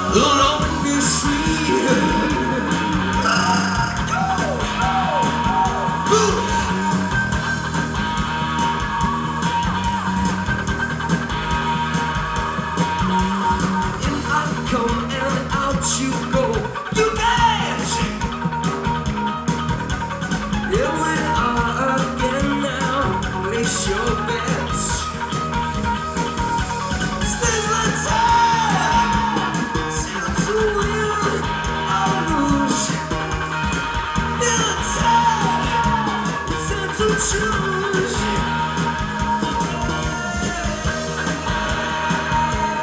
Love is sweet. In I come and out you go. You guys, here we are again now. Place your bets. Spend my time to win or lose. Feel the time to choose.